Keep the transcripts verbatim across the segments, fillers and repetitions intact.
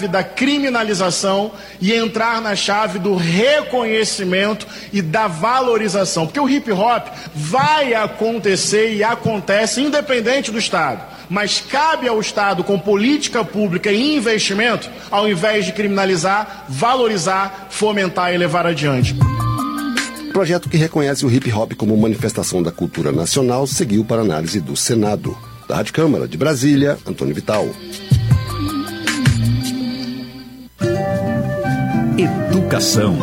da criminalização e entrar na chave do reconhecimento e da valorização, porque o hip hop vai acontecer e acontece independente do Estado, mas cabe ao Estado, com política pública e investimento, ao invés de criminalizar, valorizar, fomentar e levar adiante. O projeto que reconhece o hip hop como manifestação da cultura nacional seguiu para análise do Senado. Da Rádio Câmara de Brasília, Antônio Vital. Educação.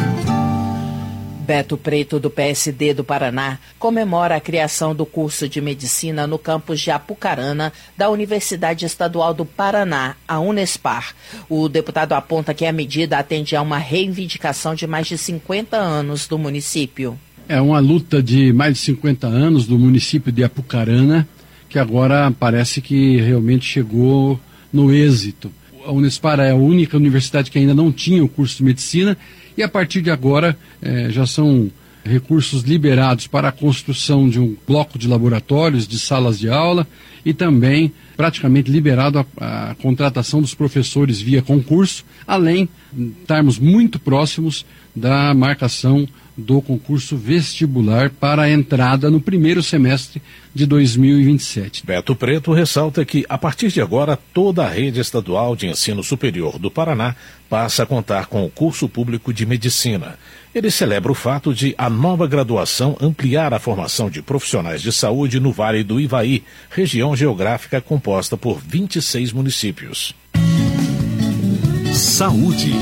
Beto Preto, do P S D do Paraná, comemora a criação do curso de medicina no campus de Apucarana da Universidade Estadual do Paraná, a Unespar. O deputado aponta que a medida atende a uma reivindicação de mais de cinquenta anos do município. É uma luta de mais de cinquenta anos do município de Apucarana, que agora parece que realmente chegou no êxito. A Unespar é a única universidade que ainda não tinha o curso de medicina e a partir de agora eh, já são recursos liberados para a construção de um bloco de laboratórios, de salas de aula e também praticamente liberado a, a contratação dos professores via concurso, além de estarmos muito próximos da marcação do concurso vestibular para a entrada no primeiro semestre de dois mil e vinte e sete. Beto Preto ressalta que, a partir de agora, toda a rede estadual de ensino superior do Paraná passa a contar com o curso público de medicina. Ele celebra o fato de a nova graduação ampliar a formação de profissionais de saúde no Vale do Ivaí, região geográfica composta por vinte e seis municípios. Saúde.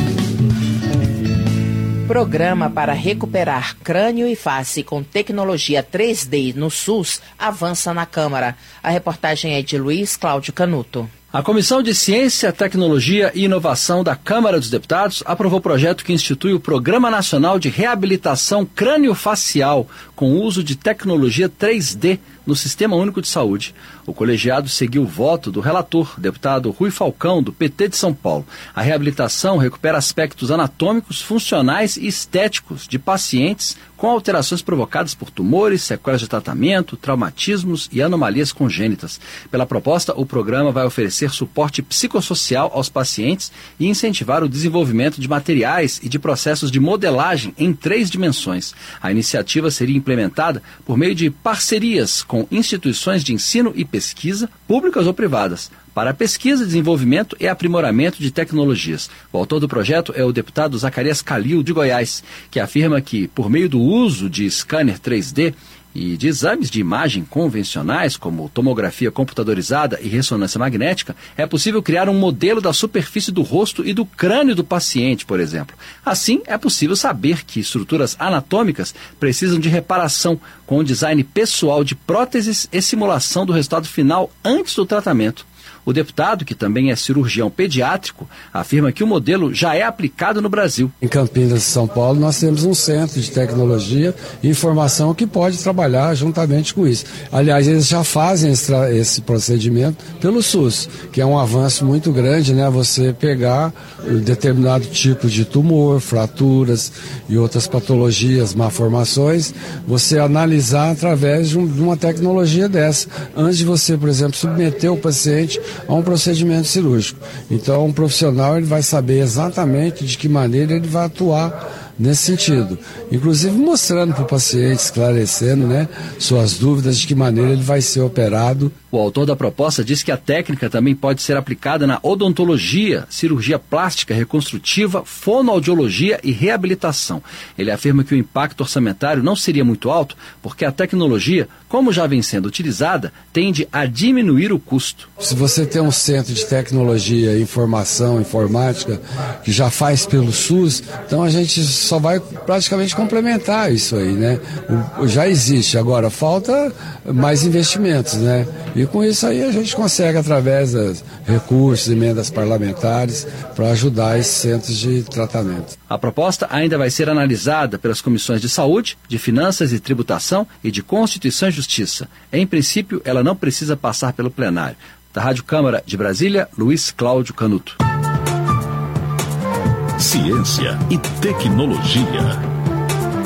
Programa para recuperar crânio e face com tecnologia três D no SUS avança na Câmara. A reportagem é de Luiz Cláudio Canuto. A Comissão de Ciência, Tecnologia e Inovação da Câmara dos Deputados aprovou o projeto que institui o Programa Nacional de Reabilitação Crânio-Facial com uso de tecnologia três D no Sistema Único de Saúde. O colegiado seguiu o voto do relator, deputado Rui Falcão, do P T de São Paulo. A reabilitação recupera aspectos anatômicos, funcionais e estéticos de pacientes com alterações provocadas por tumores, sequelas de tratamento, traumatismos e anomalias congênitas. Pela proposta, o programa vai oferecer suporte psicossocial aos pacientes e incentivar o desenvolvimento de materiais e de processos de modelagem em três dimensões. A iniciativa seria implementada por meio de parcerias com instituições de ensino e pesquisa, públicas ou privadas, para pesquisa, desenvolvimento e aprimoramento de tecnologias. O autor do projeto é o deputado Zacarias Calil, de Goiás, que afirma que, por meio do uso de scanner três D e de exames de imagem convencionais, como tomografia computadorizada e ressonância magnética, é possível criar um modelo da superfície do rosto e do crânio do paciente, por exemplo. Assim, é possível saber que estruturas anatômicas precisam de reparação, com o design pessoal de próteses e simulação do resultado final antes do tratamento. O deputado, que também é cirurgião pediátrico, afirma que o modelo já é aplicado no Brasil. Em Campinas, São Paulo, nós temos um centro de tecnologia e informação que pode trabalhar juntamente com isso. Aliás, eles já fazem esse, esse procedimento pelo SUS, que é um avanço muito grande, né? Você pegar um determinado tipo de tumor, fraturas e outras patologias, malformações, você analisar através de, um, de uma tecnologia dessa, antes de você, por exemplo, submeter o paciente a um procedimento cirúrgico. Então, um profissional ele vai saber exatamente de que maneira ele vai atuar nesse sentido, inclusive mostrando para o paciente, esclarecendo, né, suas dúvidas de que maneira ele vai ser operado. O autor da proposta diz que a técnica também pode ser aplicada na odontologia, cirurgia plástica, reconstrutiva, fonoaudiologia e reabilitação. Ele afirma que o impacto orçamentário não seria muito alto, porque a tecnologia, como já vem sendo utilizada, tende a diminuir o custo. Se você tem um centro de tecnologia, informação, informática, que já faz pelo SUS, então a gente só vai praticamente complementar isso aí, né? O, já existe, agora falta mais investimentos, né? E com isso aí a gente consegue, através dos recursos, emendas parlamentares, para ajudar esses centros de tratamento. A proposta ainda vai ser analisada pelas comissões de Saúde, de Finanças e Tributação e de Constituição e Justiça. Em princípio, ela não precisa passar pelo plenário. Da Rádio Câmara de Brasília, Luiz Cláudio Canuto. Ciência e tecnologia.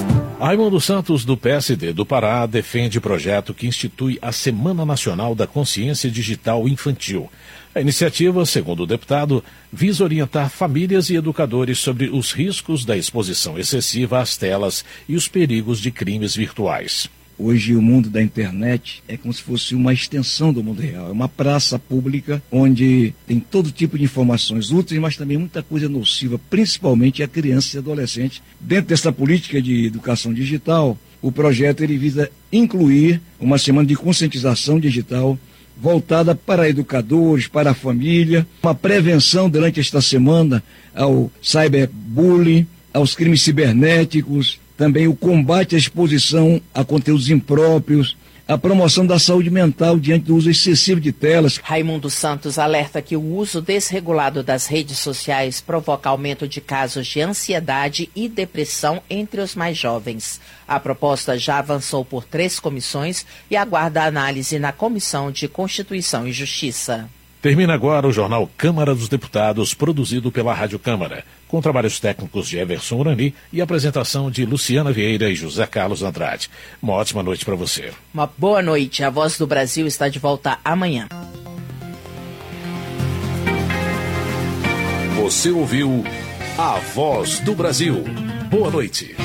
Raimundo Santos, do P S D do Pará, defende projeto que institui a Semana Nacional da Consciência Digital Infantil. A iniciativa, segundo o deputado, visa orientar famílias e educadores sobre os riscos da exposição excessiva às telas e os perigos de crimes virtuais. Hoje o mundo da internet é como se fosse uma extensão do mundo real. É uma praça pública onde tem todo tipo de informações úteis, mas também muita coisa nociva, principalmente a criança e adolescente. Dentro dessa política de educação digital, o projeto ele visa incluir uma semana de conscientização digital voltada para educadores, para a família, uma prevenção durante esta semana ao cyberbullying, aos crimes cibernéticos, também o combate à exposição a conteúdos impróprios, a promoção da saúde mental diante do uso excessivo de telas. Raimundo Santos alerta que o uso desregulado das redes sociais provoca aumento de casos de ansiedade e depressão entre os mais jovens. A proposta já avançou por três comissões e aguarda análise na Comissão de Constituição e Justiça. Termina agora o jornal Câmara dos Deputados, produzido pela Rádio Câmara, com trabalhos técnicos de Everson Urani e apresentação de Luciana Vieira e José Carlos Andrade. Uma ótima noite para você. Uma boa noite. A Voz do Brasil está de volta amanhã. Você ouviu A Voz do Brasil. Boa noite.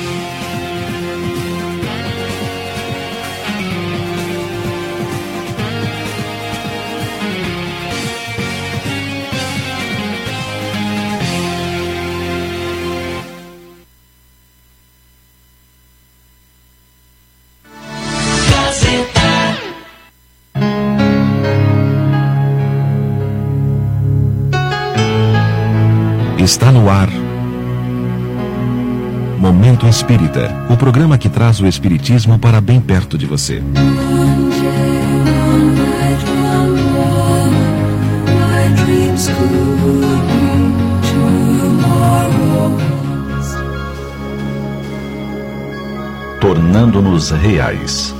Está no ar Momento Espírita, o programa que traz o espiritismo para bem perto de você. Tornando-nos reais.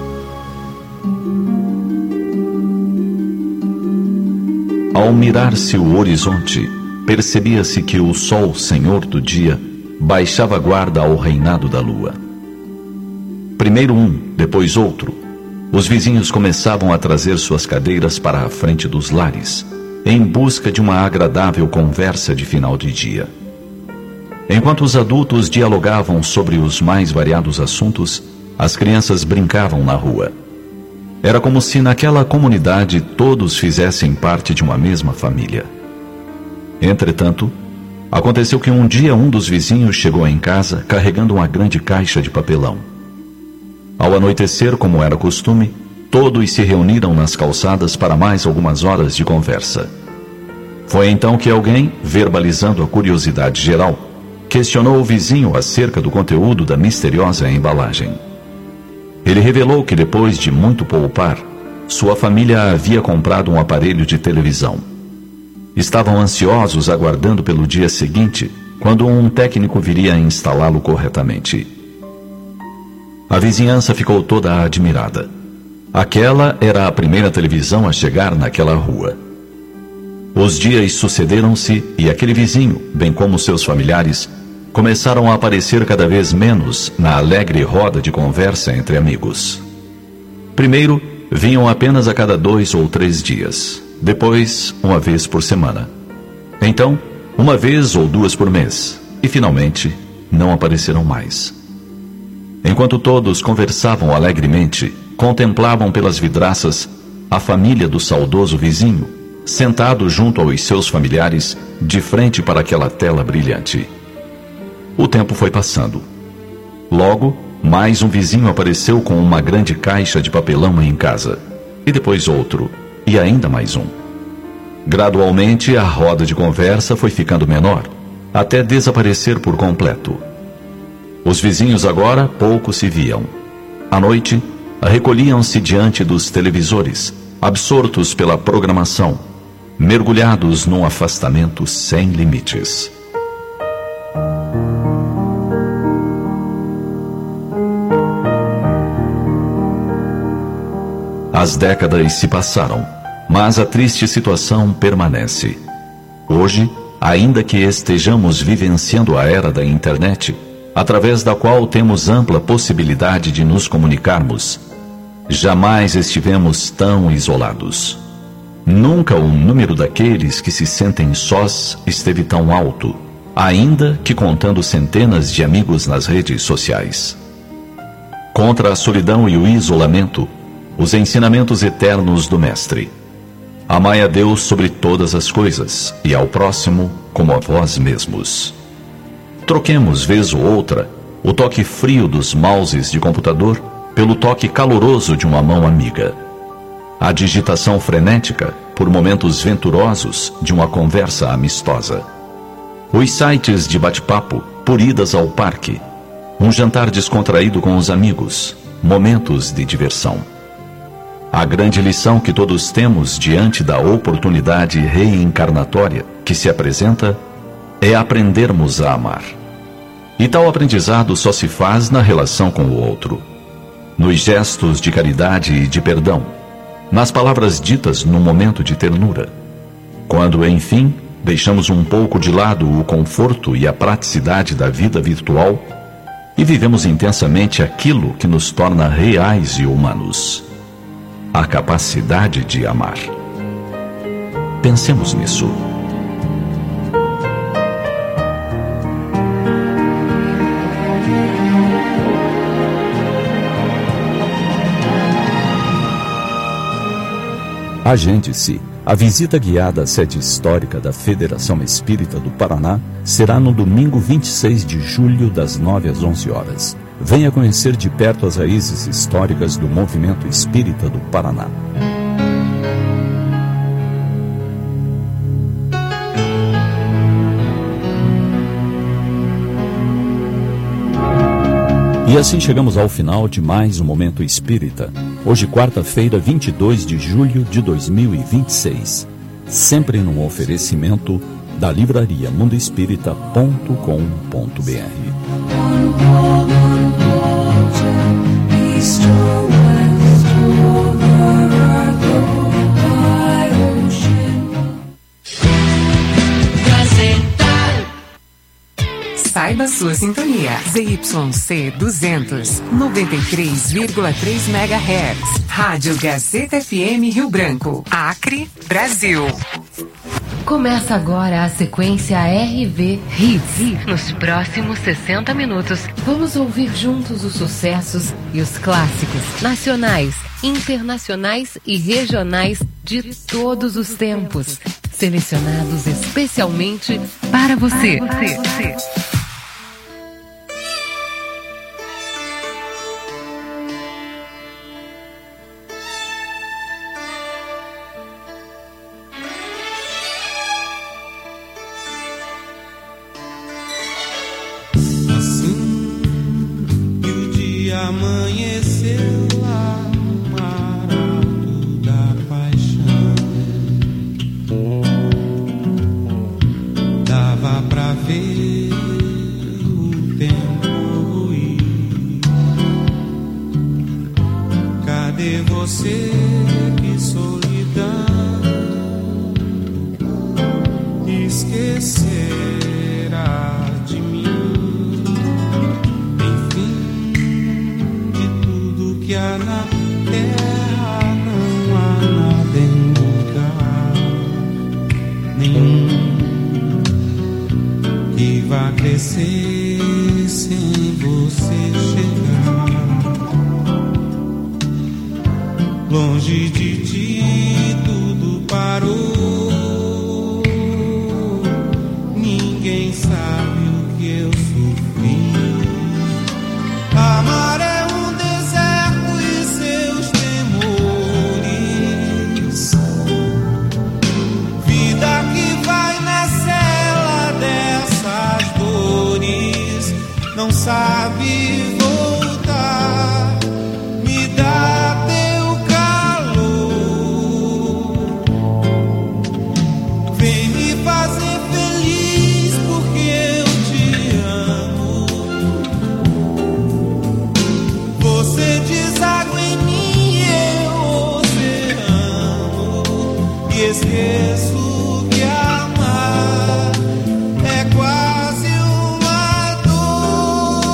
Ao mirar-se o horizonte, percebia-se que o sol, senhor do dia, baixava guarda ao reinado da lua. Primeiro um, depois outro, os vizinhos começavam a trazer suas cadeiras para a frente dos lares, em busca de uma agradável conversa de final de dia. Enquanto os adultos dialogavam sobre os mais variados assuntos, as crianças brincavam na rua. Era como se naquela comunidade todos fizessem parte de uma mesma família. Entretanto, aconteceu que um dia um dos vizinhos chegou em casa carregando uma grande caixa de papelão. Ao anoitecer, como era costume, todos se reuniram nas calçadas para mais algumas horas de conversa. Foi então que alguém, verbalizando a curiosidade geral, questionou o vizinho acerca do conteúdo da misteriosa embalagem. Ele revelou que depois de muito poupar, sua família havia comprado um aparelho de televisão. Estavam ansiosos aguardando pelo dia seguinte, quando um técnico viria a instalá-lo corretamente. A vizinhança ficou toda admirada. Aquela era a primeira televisão a chegar naquela rua. Os dias sucederam-se e aquele vizinho, bem como seus familiares, começaram a aparecer cada vez menos na alegre roda de conversa entre amigos. Primeiro, vinham apenas a cada dois ou três dias. Depois, uma vez por semana. Então, uma vez ou duas por mês. E, finalmente, não apareceram mais. Enquanto todos conversavam alegremente, contemplavam pelas vidraças a família do saudoso vizinho, sentado junto aos seus familiares, de frente para aquela tela brilhante. O tempo foi passando. Logo, mais um vizinho apareceu com uma grande caixa de papelão em casa. E depois outro. E ainda mais um. Gradualmente, a roda de conversa foi ficando menor, até desaparecer por completo. Os vizinhos agora pouco se viam. À noite, recolhiam-se diante dos televisores, absortos pela programação, mergulhados num afastamento sem limites. As décadas se passaram, mas a triste situação permanece. Hoje, ainda que estejamos vivenciando a era da internet, através da qual temos ampla possibilidade de nos comunicarmos, jamais estivemos tão isolados. Nunca o número daqueles que se sentem sós esteve tão alto, ainda que contando centenas de amigos nas redes sociais. Contra a solidão e o isolamento, os ensinamentos eternos do Mestre. Amai a Deus sobre todas as coisas e ao próximo como a vós mesmos. Troquemos, vez ou outra, o toque frio dos mouses de computador pelo toque caloroso de uma mão amiga. A digitação frenética por momentos venturosos de uma conversa amistosa. Os sites de bate-papo por idas ao parque. Um jantar descontraído com os amigos. Momentos de diversão. A grande lição que todos temos diante da oportunidade reencarnatória que se apresenta é aprendermos a amar. E tal aprendizado só se faz na relação com o outro, nos gestos de caridade e de perdão, nas palavras ditas num momento de ternura. Quando, enfim, deixamos um pouco de lado o conforto e a praticidade da vida virtual e vivemos intensamente aquilo que nos torna reais e humanos. A capacidade de amar. Pensemos nisso. Agende-se. A visita guiada à sede histórica da Federação Espírita do Paraná será no domingo vinte e seis de julho, das nove às onze horas. Venha conhecer de perto as raízes históricas do movimento espírita do Paraná. E assim chegamos ao final de mais um Momento Espírita. Hoje, quarta-feira, vinte e dois de julho de dois mil e vinte e seis. Sempre num oferecimento da livraria mundo espírita ponto com ponto b r. Saiba sua sintonia. Z Y C duzentos, noventa e três vírgula três megahertz. Rádio Gazeta F M Rio Branco, Acre, Brasil. Começa agora a sequência R V Hits. Nos próximos sessenta minutos, vamos ouvir juntos os sucessos e os clássicos nacionais, internacionais e regionais de todos os tempos, selecionados especialmente para você. Para você. Amanheceu lá no marado da paixão. Dava pra ver o tempo ir. Cadê você, que solidão? Esquecerá de mim. Que há na terra, não há nada em lugar nenhum que vá crescer sem você chegar. Longe de ti tudo parou. Ninguém sabe o que eu sofri. Amar é não sabe voltar, me dá teu calor, vem me fazer feliz porque eu te amo. Você deságua em mim e eu oceano, e esqueço que amar é quase uma dor.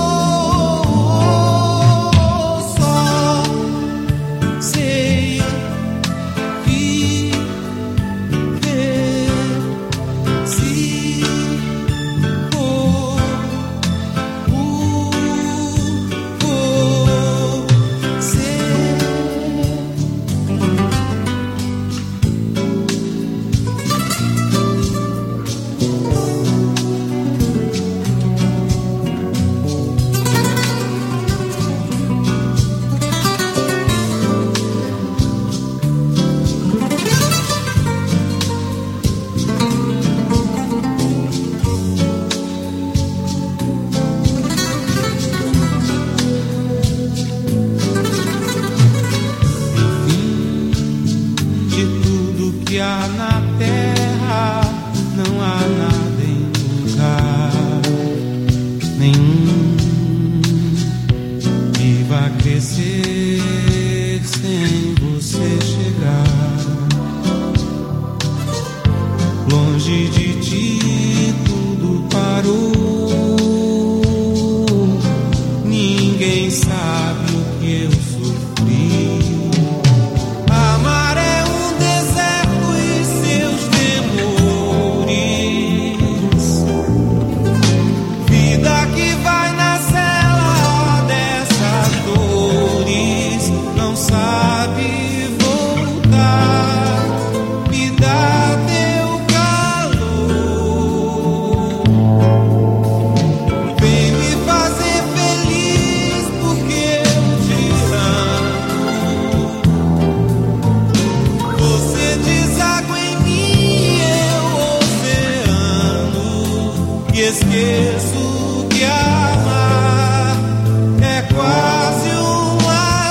e esqueço que amar é quase uma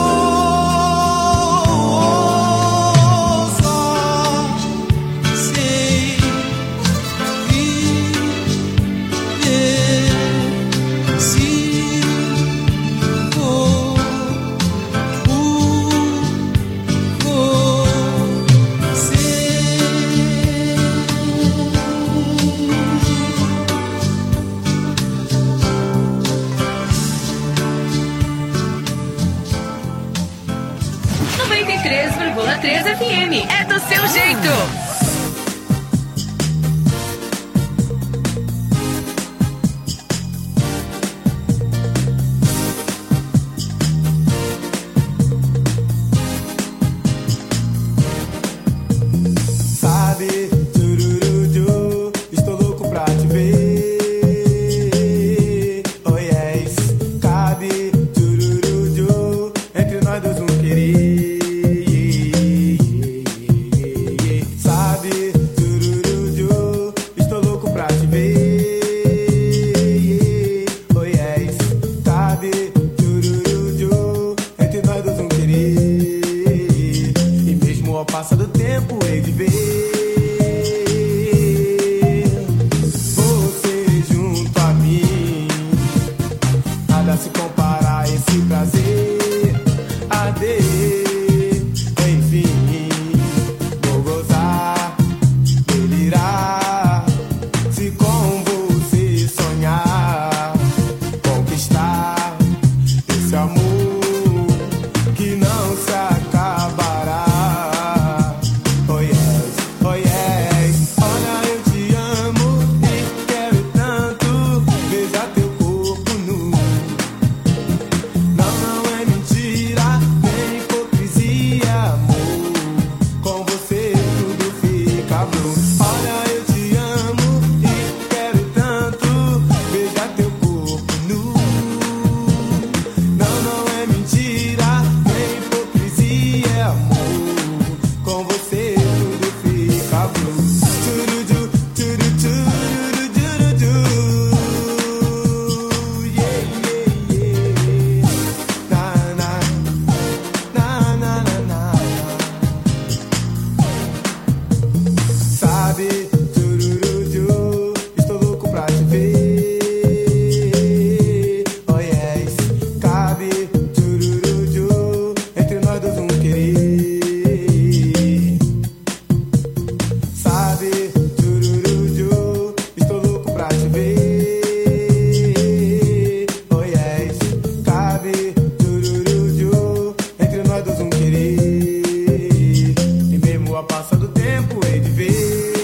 dor. Só sei viver se for por você. noventa e três vírgula três F M. É do seu jeito. Sabe, turururu, estou louco pra te ver. Oh yes, cabe, turururu, entre nós dois um querer. Sabe, turururu, estou louco pra te ver. Oh yes, cabe, turururu, entre nós dois um querer. E mesmo ao passar do tempo hei de ver você junto a mim. Nada se compara a esse prazer. Adeus, enfim, vou gozar, delirar. Se com você sonhar, conquistar esse amor que não se acabará. Oh yes, oh yes. Olha, eu te amo e quero tanto. Veja teu corpo nu. Não, não é mentira, nem hipocrisia, amor. Com você tudo fica blue. Olha, eu te amo e quero tanto. Veja teu corpo nu. Não, não é mentira, nem hipocrisia, amor. Com você tudo fica blue. Turudu, turu, turu, turu, yeah, yeah, yeah. Na, na, na, na, na, na. Sabe, tururu, estou louco pra te ver. Oh yes, cabe, tururu, entre nós dois um querer. Sabe, tururu, estou louco pra te ver. Oh yes, cabe, tururu, entre nós dois um querer. E mesmo a passar do tempo hei de ver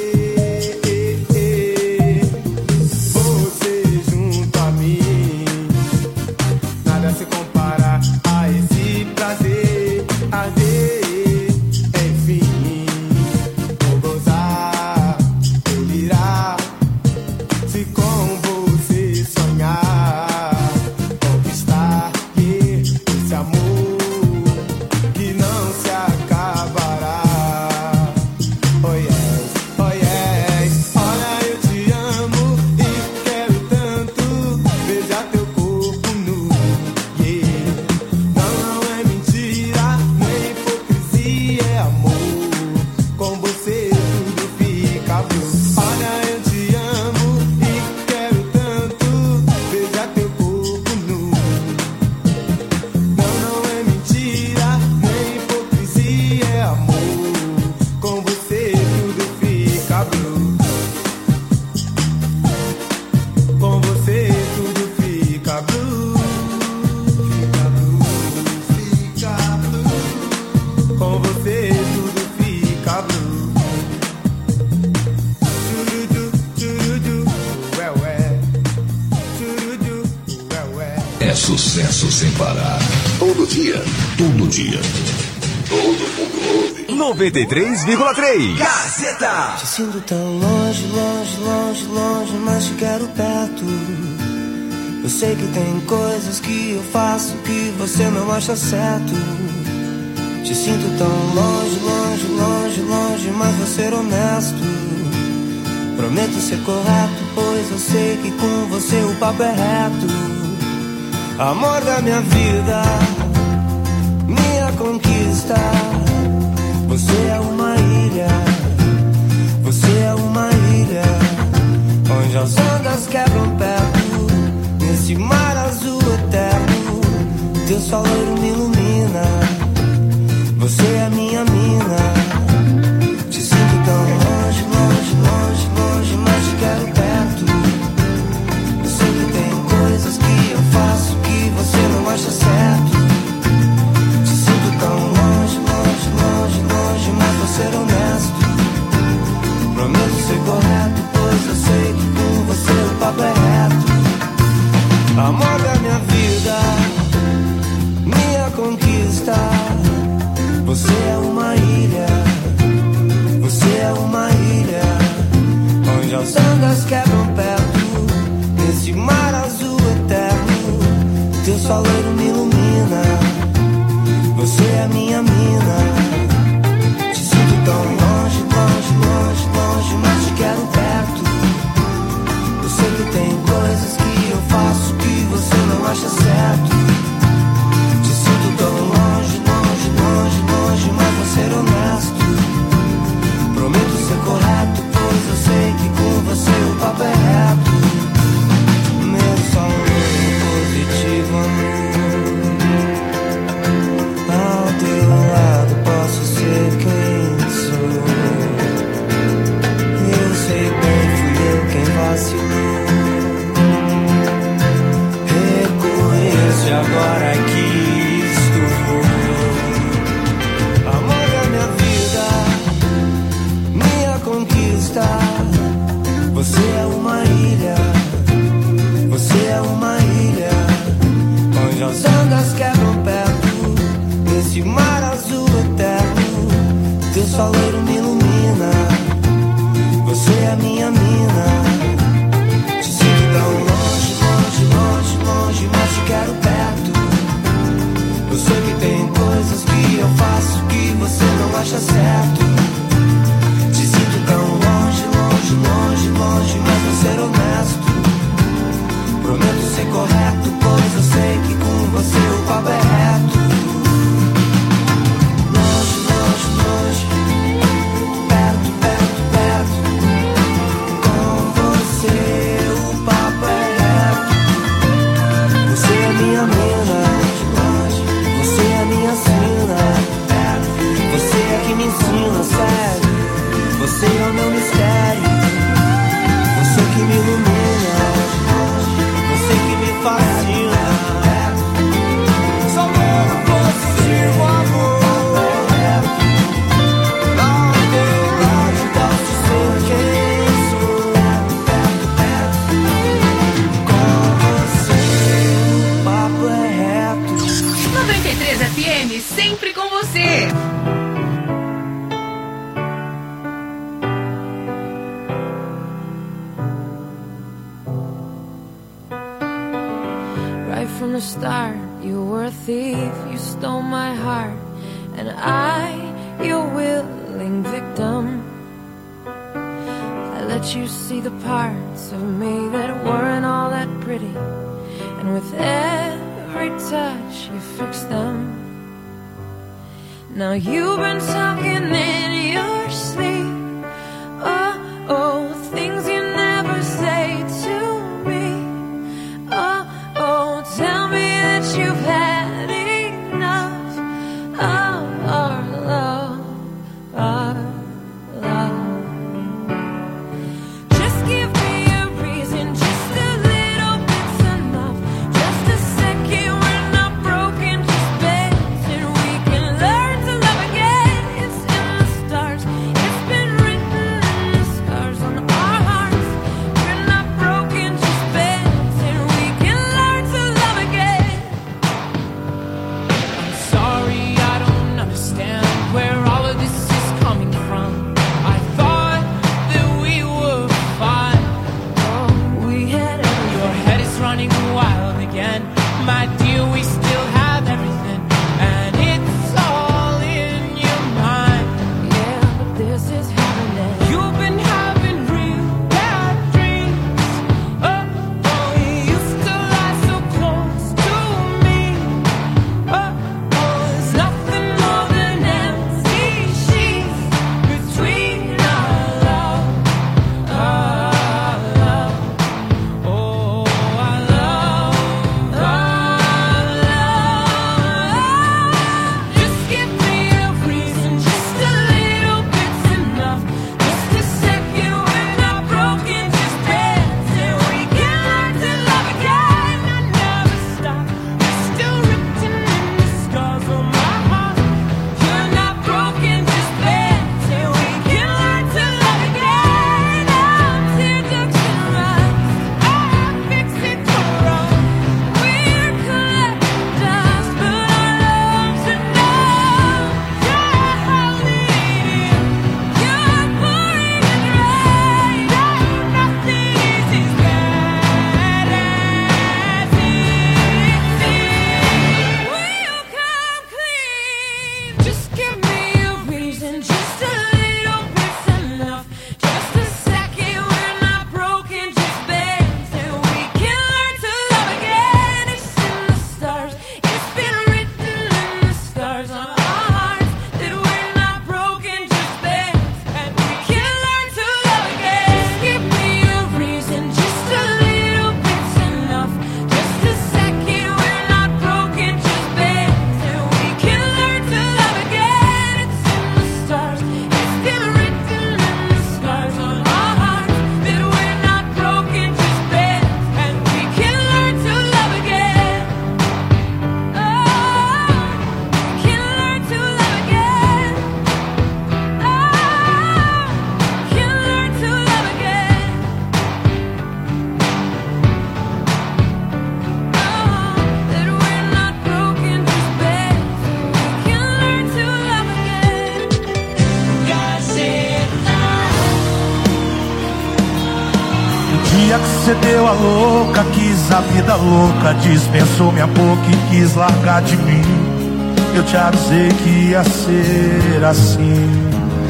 você junto a mim. Nada se compara a esse prazer. Adeus, enfim, vou gozar, delirar. Se com você sonhar, conquistar esse amor que não se acabará. Oh yes, oh yes. Olha, eu te amo e quero tanto. Veja teu corpo nu. Yeah. Não, não é mentira, nem hipocrisia, é amor. Com você tudo fica blue. Olha, eu te amo e quero tanto. Veja teu corpo nu. Não, não é mentira, nem hipocrisia, é amor. Com você tudo fica blue. Com você tudo fica blue. Fica blue, fica blue. Com você tudo fica blue. Turudu, turudu, ué, ué. Turudu, ué, ué. É sucesso sem parar. Todo dia. Todo dia. Todo mundo ouve. noventa e três vírgula três. Gazeta. Te sinto tão longe, longe, longe, longe, mas te quero perto. Eu sei que tem coisas que eu faço que você não acha certo. Te sinto tão longe, longe, longe, longe, mas vou ser honesto. Prometo ser correto, pois pois eu sei que com você o papo é reto. Amor da minha vida, minha conquista. Você é uma ilha, você é uma ilha, onde as ondas quebram perto, nesse mar azul eterno. Teu sol loiro me ilumina, você é minha mina. Te sinto tão longe, longe, longe, longe, mas te quero perto. Eu sei que tem coisas que eu faço que você não acha certo. Te sinto tão longe, longe, longe, longe, mas vou ser honesto. Prometo ser correto, pois eu sei que com você o papo é reto. Amor da minha vida, minha conquista. Você é uma ilha, você é uma ilha, onde as ondas quebram perto, nesse mar azul eterno. Teu sol loiro me ilumina, você é minha mina. Te sinto tão longe, longe, longe, longe, mas te quero perto. Eu sei que tem coisas que eu faço que você não acha certo. Te sinto tão longe, longe, longe, longe, mas vou ser honesto. Prometo ser correto, pois eu sei que com você o papo é reto. Meu sol positivo, amor. Ao teu lado posso ser quem sou. Eu sei bem, fui eu quem vacilou. Reconheço agora que estou. Amor da minha vida, minha conquista. Você é uma ilha, você é uma ilha, onde as ondas quebram perto, nesse mar azul eterno. Teu sol loiro me ilumina, você é minha mina. Te sinto tão longe, longe, longe, longe, mas te quero perto. Eu sei que tem coisas que eu faço que você não acha certo. Te sinto tão longe, longe, longe, longe, mas vou ser honesto. Prometo ser correto, pois eu sei que com você o papo é reto. Longe, longe, longe, perto, perto, perto. Com você o papo é reto. Você é minha mina, você é minha sina. Você é que me ensina, sério. Você é o meu mistério. Você que me ilumina, você que me fascina. Só meu positivo amor. Ao teu lado posso ser quem sou. Com você o papo é reto. noventa e três F M, sempre com você. Right from the start, you were a thief, you stole my heart, and I, your willing victim. I let you see the parts of me that weren't all that pretty, and with every touch you fixed them. Now you've been talking in your sleep, oh, oh, things you never say to me. Oh, oh, tell me that you've had enough of our love, our love. Just give me a reason, just a little bit's enough. Just a second, we're not broken, just bends, and we can learn to love again. It's in the stars, it's been cê deu a louca, quis a vida louca, dispensou minha boca e quis largar de mim. Eu te avisei que ia ser assim.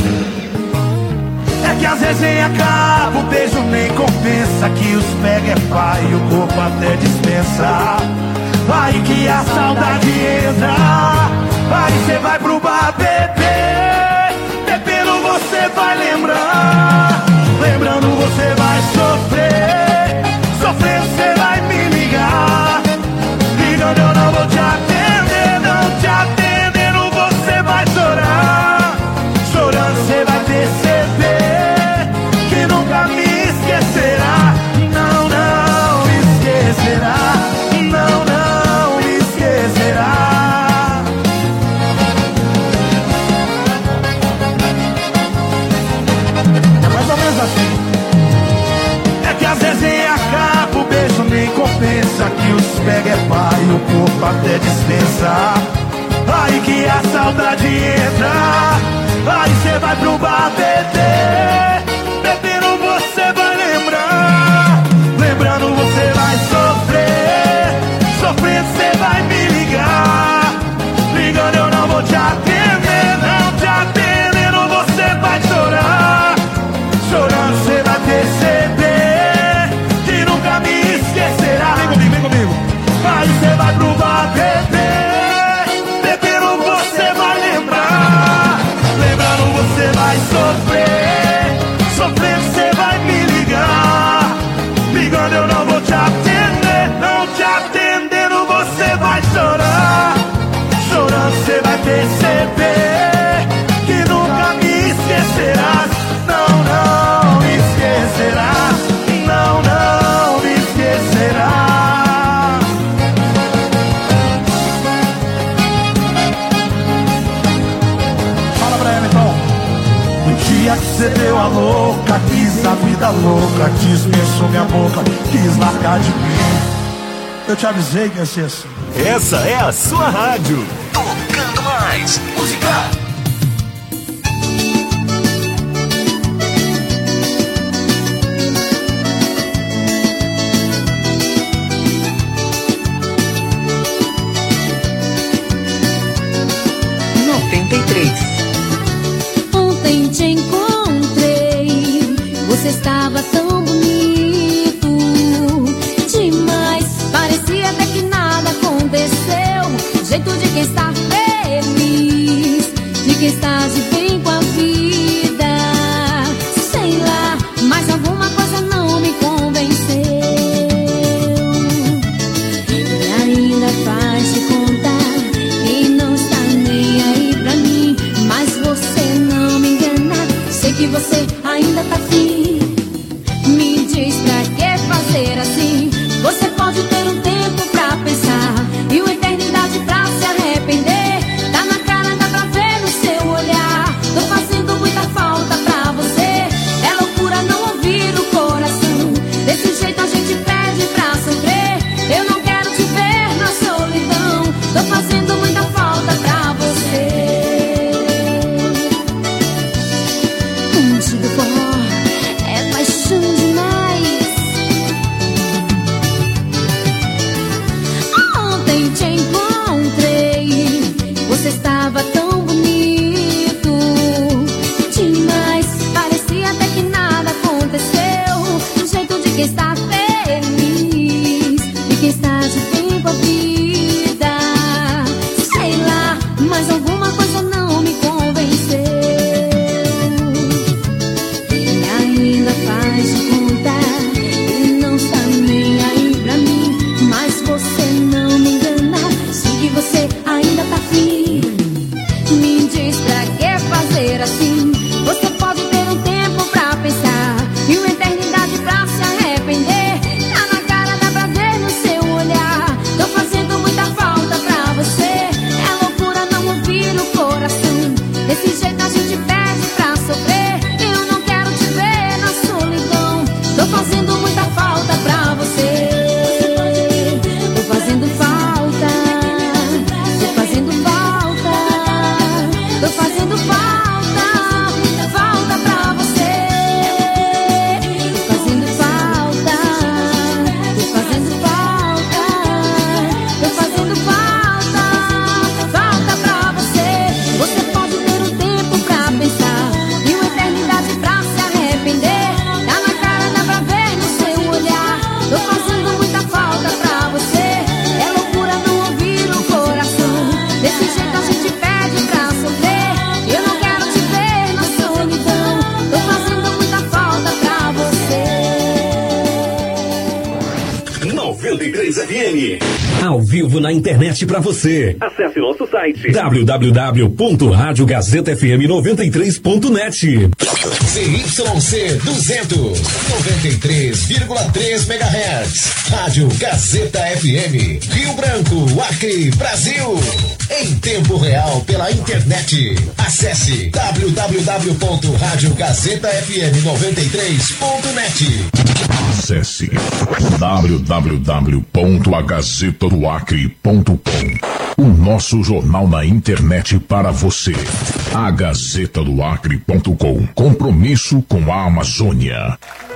É que às vezes em acaba, o beijo nem compensa, que os pega é pai e o corpo até dispensa. Vai que a saudade entra, aí cê vai pro bar beber, bebendo você vai lembrar, lembrando você vai sofrer, sofrendo você vai me ligar, ligando eu não vou te atender, não te atendendo você vai chorar, chorando você vai perceber que nunca me esquecerá, não, não me esquecerá, não, não me esquecerá. É mais ou menos assim. É que às vezes em acaba, o beijo nem compensa, que os pega é pai, o corpo até dispensa. Aí que a saudade entra, aí cê vai pro bar beber, bebendo você vai lembrar, lembrando você vai sofrer, sofrendo você vai me ligar, ligando eu não vou te atender, não te atendendo você vai chorar, chorando você vai perceber que nunca me esquecerá. Vem comigo, vem comigo. Aí você vai pro bar beber, bebendo você vai lembrar, lembrando você vai sofrer, sofrendo você vai me ligar, ligando eu não vou te atender, não te atendendo você vai chorar, chorando você vai perceber que nunca me esquecerás, não, não me esquecerás, não, não me esquecerás. Fala pra ela então. No dia que cê deu a louca, quis a vida louca, dispensou minha boca, quis largar de mim. Eu te avisei que ia ser assim. Essa é a sua rádio. Tocando mais música. noventa e três. Ontem te encontrei, você estava tão bonito demais, parecia até que nada aconteceu, jeito de quem está feliz, de quem está de bem com a vida, sei lá, mas alguma coisa não me convenceu, e ainda faz de contar que não está nem aí pra mim, mas você não me engana, sei que você ainda tá afim. Me diz pra que fazer assim? Você pode ter um tempo pra pensar e uma eternidade pra se arrepender. Tá na cara, dá pra ver no seu olhar. Tô fazendo muita falta pra você. É loucura não ouvir o coração. Desse jeito a gente pede pra sofrer. Eu não quero te ver na solidão. Tô fazendo muita falta pra você. Contigo forró é paixão demais. Ontem te encontrei, você estava tão bonito demais, parecia até que nada aconteceu, do jeito de quem está feliz, de quem está de bem com a vida, sei lá, mas alguma coisa não me convenceu, e ainda faz de contar e não está nem aí pra mim, mas você não me engana, sei que você ainda tá afim. Me diz pra que fazer assim? Você pode ter um tempo pra pensar e uma eternidade pra se arrepender. Tá na cara, dá pra ver no seu olhar. Tô fazendo noventa e três F M. Ao vivo na internet pra você. Acesse nosso site w w w ponto rádio gazeta f m noventa e três ponto net. Z Y C duzentos, noventa e três vírgula três megahertz. Rádio Gazeta F M. Rio Branco, Acre, Brasil. Em tempo real pela internet. Acesse w w w ponto rádio gazeta f m noventa e três ponto net. Acesse w w w ponto a gazeta do acre ponto com. O nosso jornal na internet para você. a gazeta do acre ponto com. Compromisso com a Amazônia.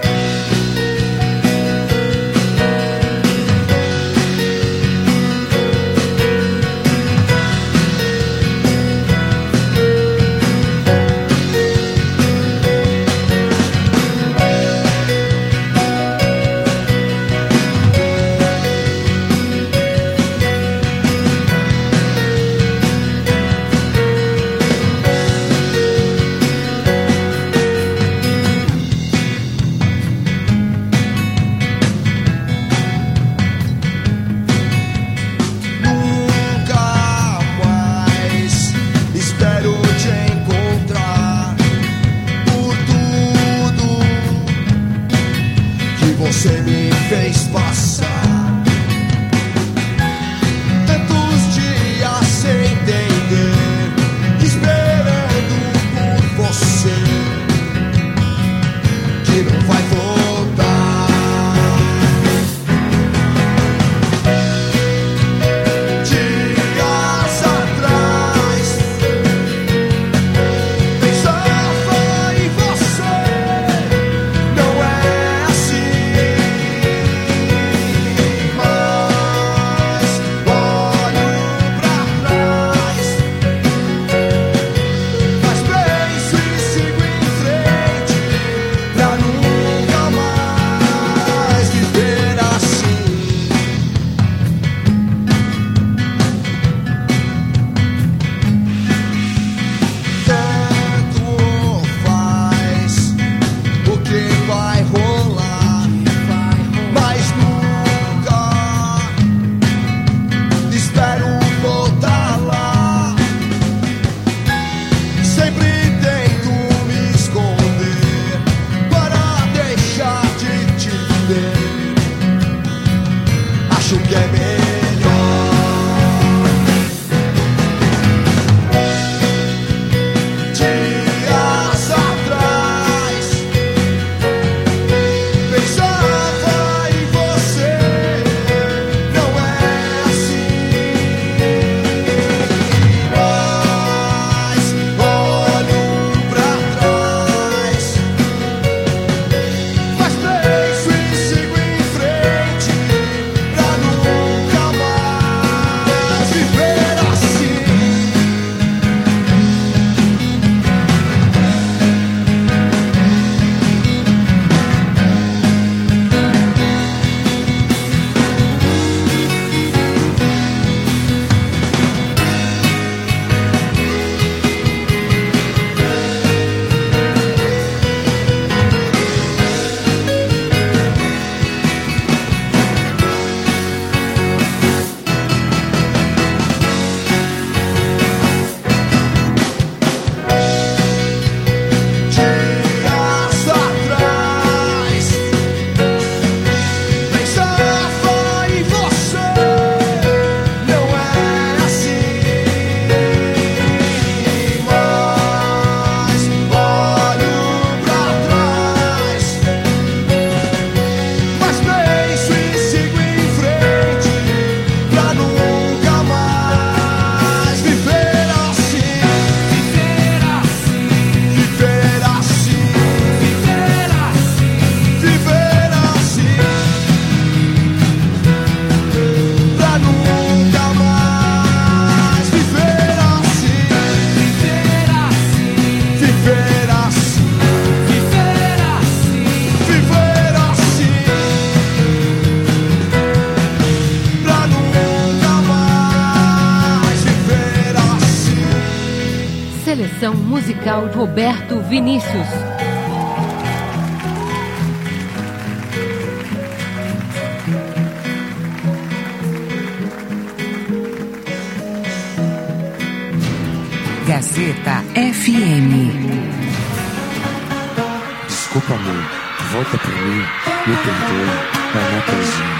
Seleção musical Roberto Vinícius. Gazeta F M. Desculpa, amor. Volta pra mim. Me perdoe. Vai na cozinha.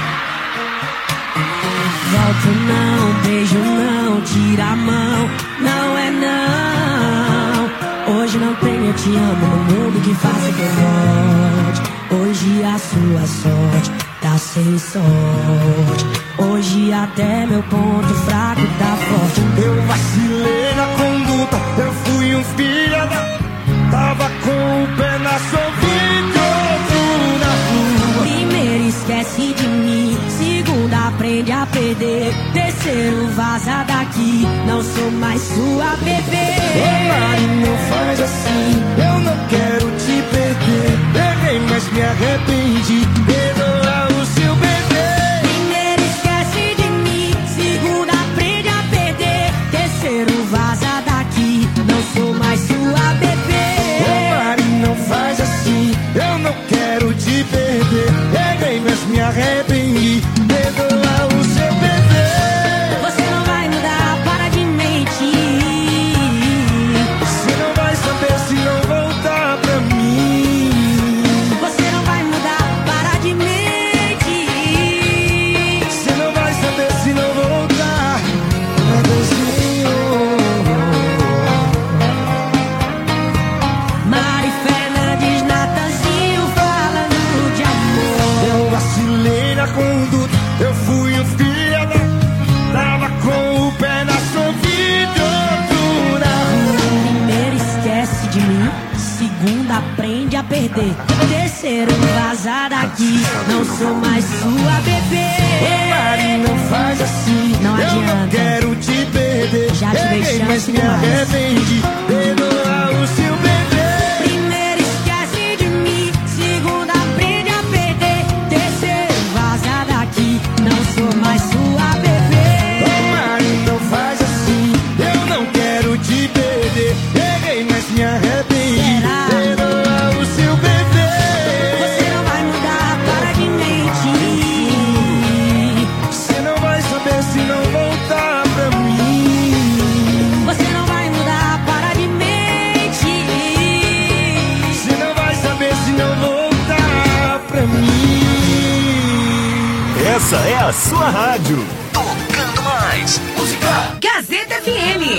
Volta não, beijo não, tira a mão. Não é não. Hoje não tem eu te amo no mundo que faça que eu volte. Hoje a sua sorte tá sem sorte. Hoje até meu ponto fraco tá forte. Eu vacilei na conduta, eu fui um filho da... Tava com o pé na sovite, outro na rua. Primeiro esquece de mim, segundo aprende a perder, terceiro vaza daqui, não sou mais sua bebê. Ô Mari, não faz assim, eu não quero te perder. Errei, mas me arrependi, perdoa o seu bebê. Primeiro esquece de mim, segundo aprende a perder, terceiro vaza daqui, não sou mais sua bebê. Não faz assim, eu não quero te perder. Errei, mas me arrependi. Perdoa o seu bebê. Você não vai mudar, para de mentir. Você não vai saber se não voltar pra mim. Você não vai mudar, para de mentir. Você não vai saber se não voltar. Adeusinho. Mari Fernandes, Natanzinho, falando de amor. Eu vacilei na conduta, eu fui um filho da... Tava com o pé na sovite, outro na rua. Primeiro esquece de mim, segundo aprende a perder, terceiro vaza daqui, não sou mais sua bebê. Ô Mari, não faz assim, não eu adianta. Não quero te perder, já te dei chance, mas me demais. arrependi. Perdoa o seu bebê. Primeiro esquece de mim, segundo aprende a perder, terceiro vaza daqui, não sou mais sua bebê. Ô Mari, não faz assim, eu não quero te perder. Errei, mas me arrependi. Será? Perdoa o seu bebê. Você não vai mudar, para de mentir. Você não vai saber se não voltar pra mim. Você não vai mudar, para de mentir. Você não vai saber se não voltar pra mim. Essa é a sua rádio. Tocando mais música. Gazeta F M.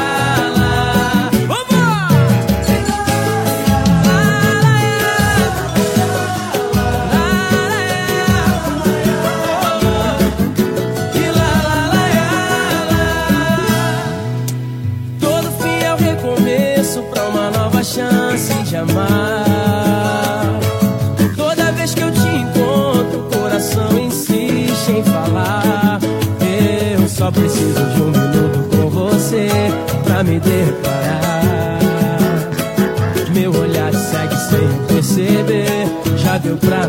Todo fim é o recomeço pra uma nova chance de amar. Toda vez que eu te encontro, o coração insiste em falar. Eu só preciso de um minuto com você pra me deparar. Meu olhar segue sem eu perceber, já deu pra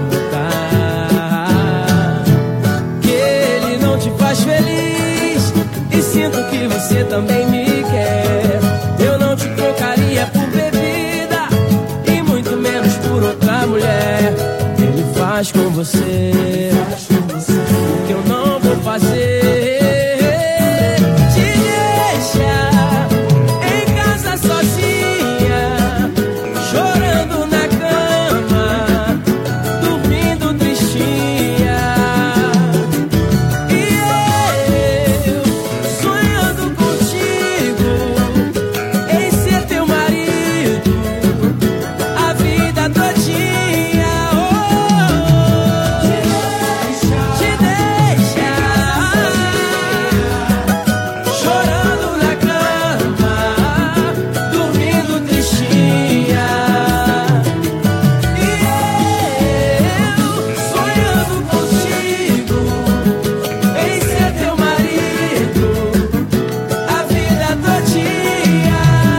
notar que ele não te faz feliz, e sinto que você também me quer. Eu não te trocaria por bebida, e muito menos por outra mulher. Ele faz com você o que eu não vou fazer. Te deixa em casa sozinha, chorando na cama, dormindo tristinha. E eu sonhando contigo, em ser teu marido, a vida todinha. Oh, te deixa chorando na cama, dormindo tristinha. E eu sonhando contigo, em ser teu marido, a vida todinha.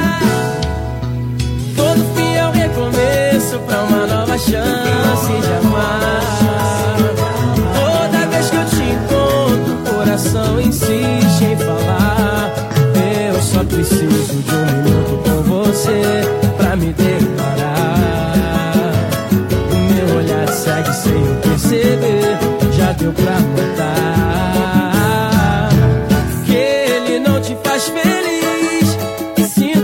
Todo fim é um recomeço pra uma nova chance de amar. Toda vez que eu te encontro, o coração insiste em falar. Eu só preciso de um minuto com você pra me declarar. O meu olhar segue sem eu perceber, já deu pra notar que ele não te faz feliz, e sinto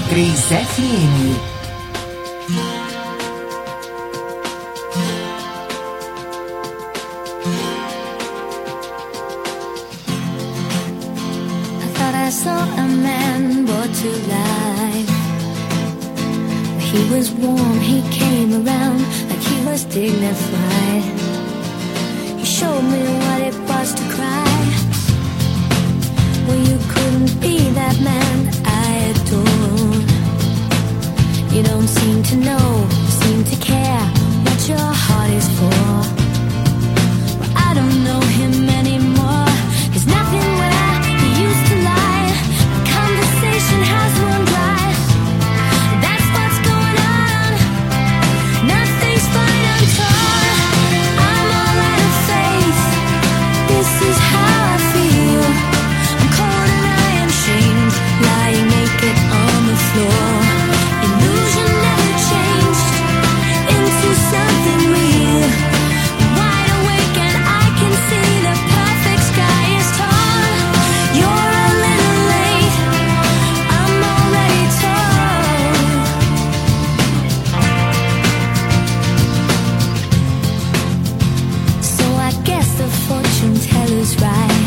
três F M. I saw a man brought to life. He was warm, he came around like he was dignified. He showed me what it was to cry. Well, you couldn't be that man I adore. You don't seem to know, seem to care what your heart is for. Well, I don't know him anymore. There's nothing where he used to lie. Conversation has run dry. That's what's going on. Nothing's fine, I'm torn. I'm all out of faith. This is how I feel. I'm cold and I am shamed, lying naked on the floor. Illusion never changed into something real. I'm wide awake and I can see the perfect sky is torn. You're a little late. I'm already torn. So I guess the fortune teller's right.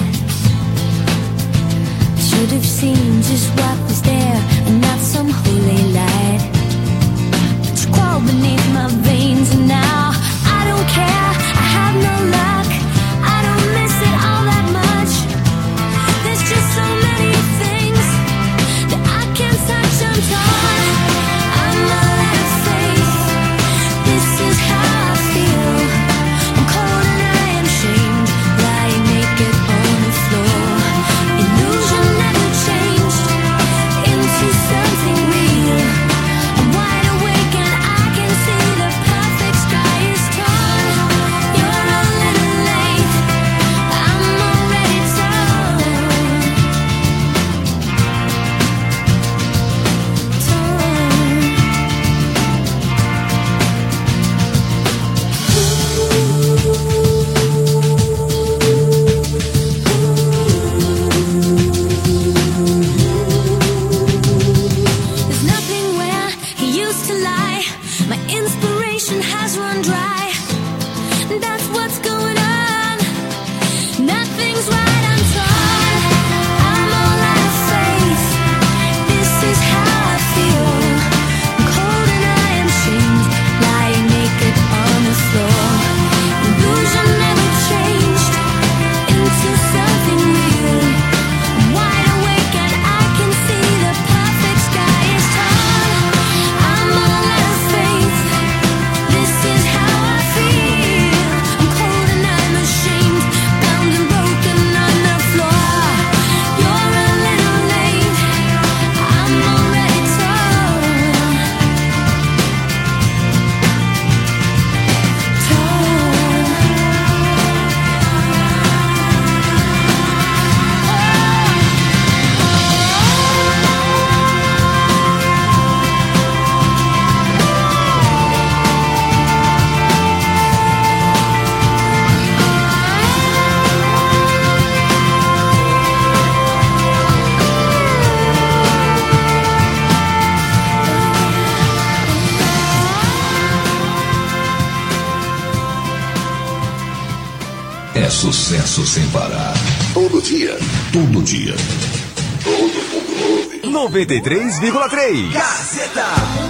Should have seen just what was there and not some holy light. But you crawl beneath my veins and now I don't care. I have no luck. I don't miss it all that much. There's just so many things that I can't touch. I'm torn. I'm all out of faith. This is how I feel. I'm cold and I am shamed, lying naked on the floor. Illusion never changed into something real. I'm wide awake and I can see the perfect sky is torn. You're a little late. I'm already torn. There's nothing where he used to lie. My inspiration has run dry. That's what's going on. Nothing's right, I'm torn. I'm all out of faith. This is how I feel. I'm cold and I am shamed, lying naked on the floor. Illusion never changed into something real. I'm wide awake and I can see the perfect sky is torn. I'm all out of faith. This is how I feel. I'm cold and I'm ashamed, bound and broken on the floor. You're a little late. I'm already torn. É sucesso sem parar. Todo dia. Todo dia. Todo mundo ouve. noventa e três vírgula três. Gazeta.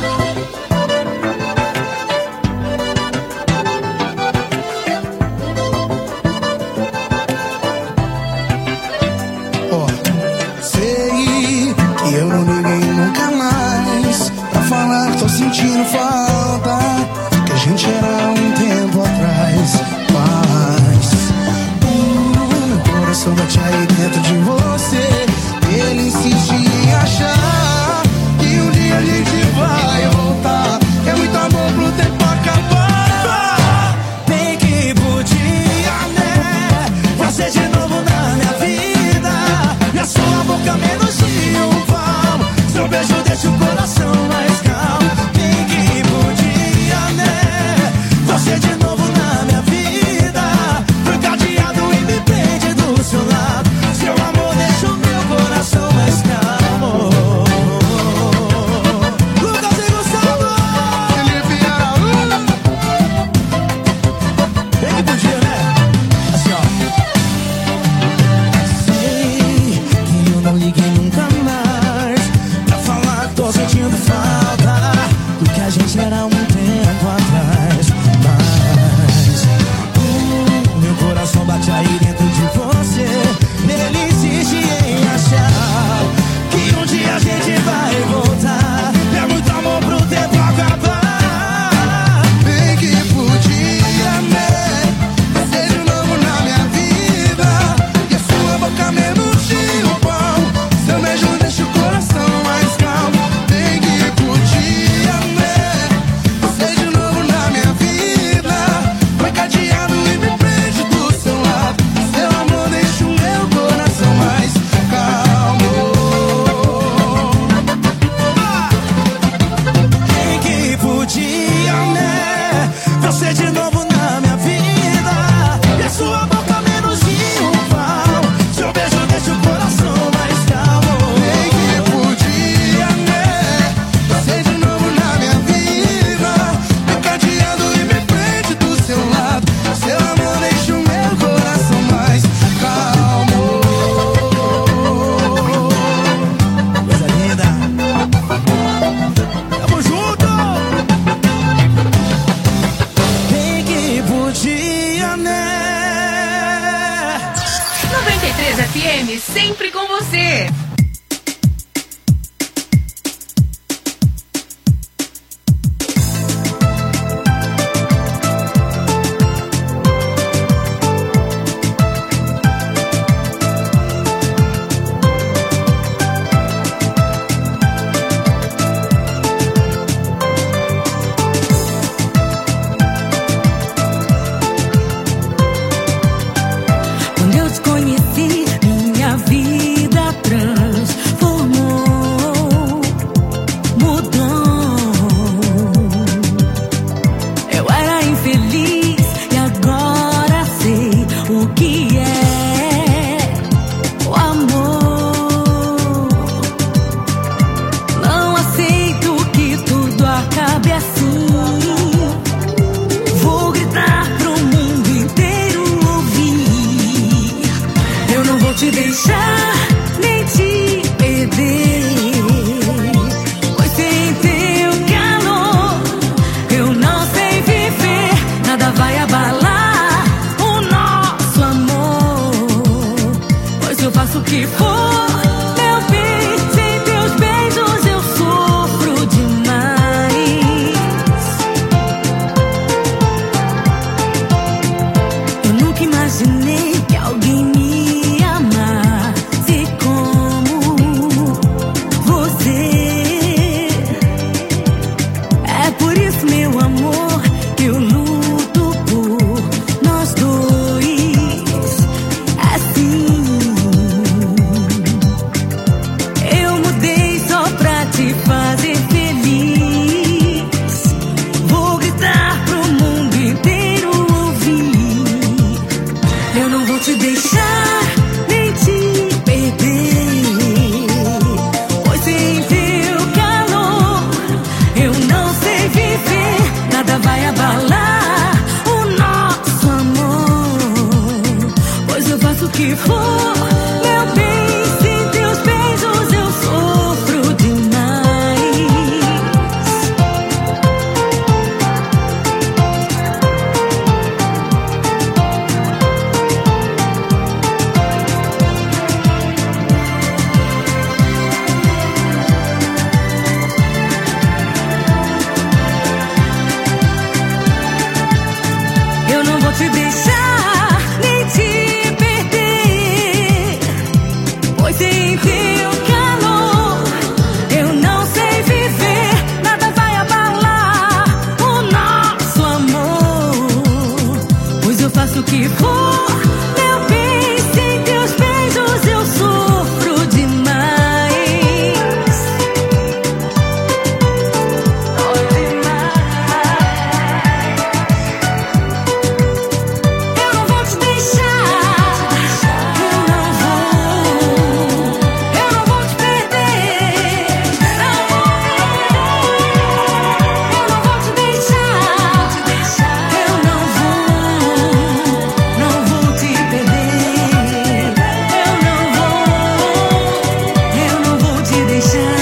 Ó, sei que eu não liguei nunca mais pra falar, tô sentindo falta, que a gente era um tempo atrás. Mas o meu coração bate aí dentro de você. Ele insiste em achar que um dia a gente vai voltar. É muito amor pro tempo acabar. Bem que podia, né? Você de novo na minha vida. E a sua boca menos de um palmo. Seu beijo deixa o coração mais calmo. Bem que podia, né? Você de novo na minha vida. Fui cadeado e me prende do seu lado. Seu amor deixa o meu sempre com você. Quando eu te conheci, minha vida transformou, mudou. Eu era infeliz e agora sei o que é o amor. Não aceito que tudo acabe assim. Vou gritar pro mundo inteiro ouvir. Eu não vou te deixar, nem te perder. Pois sem teu calor eu não sei viver. Nada vai abalar o nosso amor. Pois eu faço o que for, meu bem. Sem teus beijos eu sofro demais. Eu nunca imaginei que alguém me amasse como você. É por isso, meu amor, que eu luto por nós dois. Assim, eu mudei só pra te fazer feliz. Vou gritar pro mundo inteiro ouvir. Eu não vou te deixar, nem te perder. Pois sem teu calor eu não sei viver. Nada vai abalar o nosso amor. Pois eu faço o que for, meu bem. Sem teus beijos eu sofro demais. Eu não vou te deixar, nem te perder. Pois sem teu calor eu não sei viver. Nada vai abalar o nosso amor. Pois eu faço o que for, meu bem. Sem teus beijos eu sofro demais. Eu não vou te deixar, eu não vou, eu não vou te perder, não vou, eu não vou te deixar, eu não vou, não vou te perder, eu não vou, eu não vou te deixar.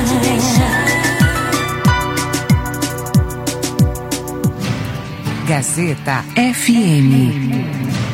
Gazeta F M.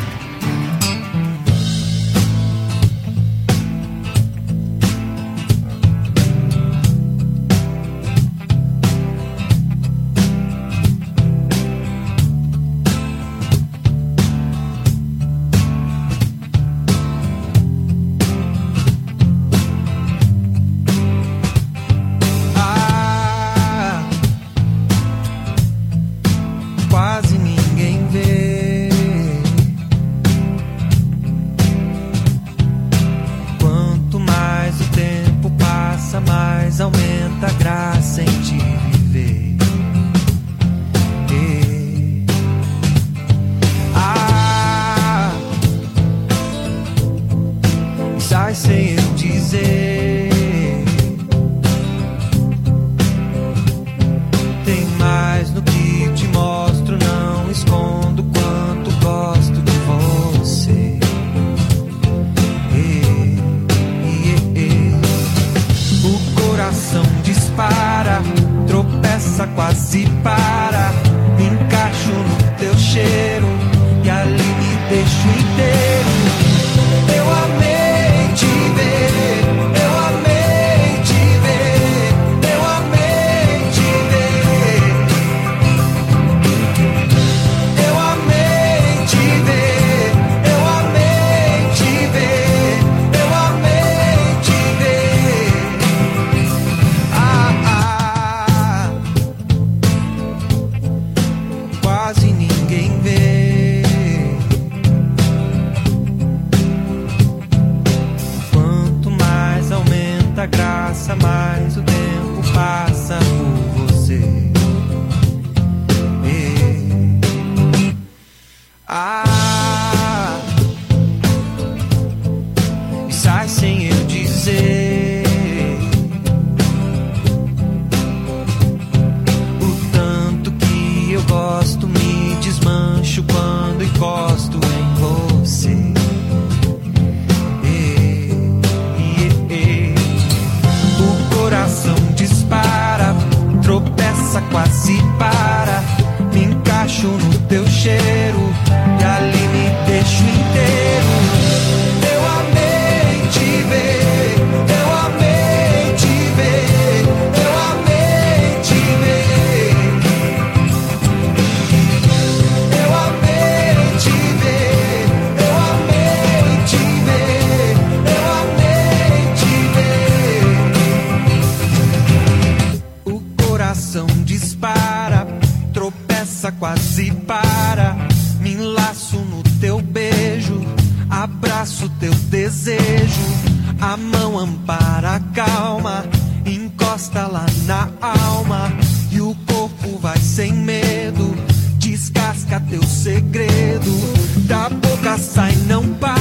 Ah, quase ninguém vê conta quase para. Me enlaço no teu beijo, abraço teu desejo. A mão ampara a calma, encosta lá na alma. E o corpo vai sem medo, descasca teu segredo. Da boca sai, não para.